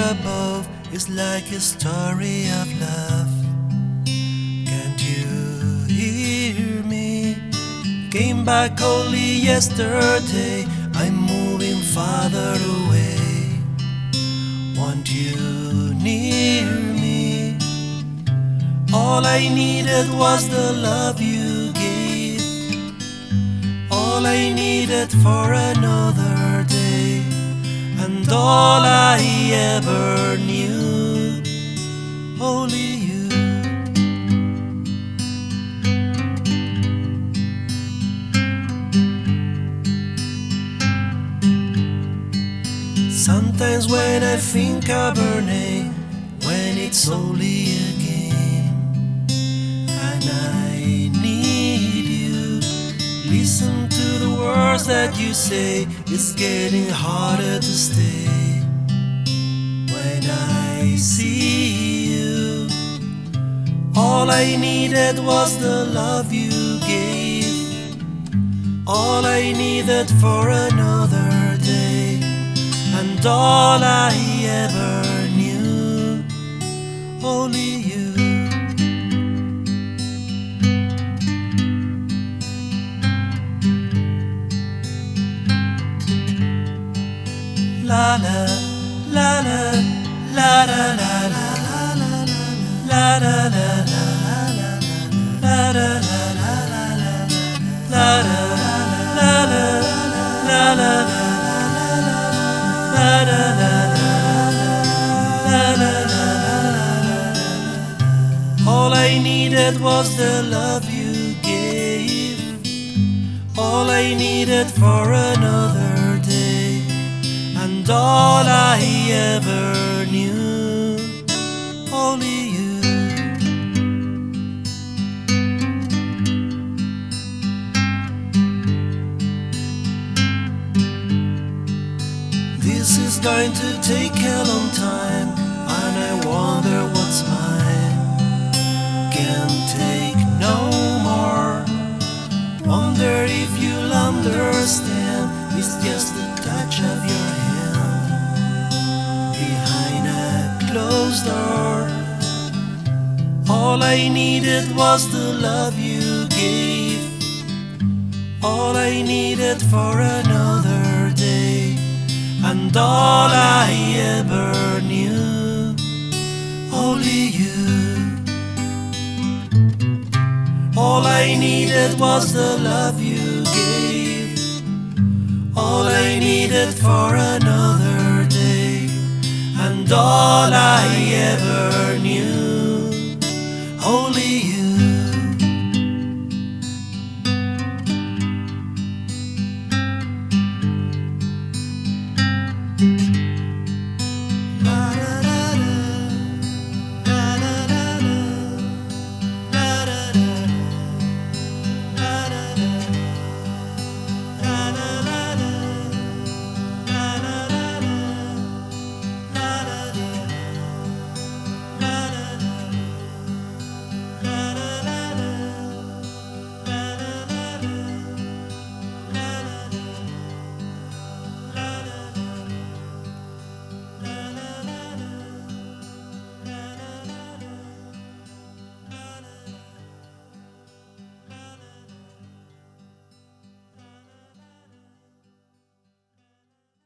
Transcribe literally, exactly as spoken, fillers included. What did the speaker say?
above is like a story of love. Can't you hear me? Came back only yesterday. I'm moving farther away. Want you near me? All I needed was the love you gave. All I needed for another day, and all I ever knew, only you. Sometimes when I think of her name, when it's only a game, and I need you, listen to the words that you say. It's getting harder to stay. When I see you, all I needed was the love you gave. All I needed for another day, and all I ever knew, only you. La la la la la la la la la la la la la la la. All I needed was the love you gave. All I needed for another day, and all I ever knew, only you. This is going to take a long time, and I wonder what's mine. Can't take no more. Wonder if you'll understand. It's just the touch of your hand behind a closed door. All I needed was the love you gave. All I needed for another day, and all I ever knew, only you. All I needed was the love you gave. All I needed for another day, and all I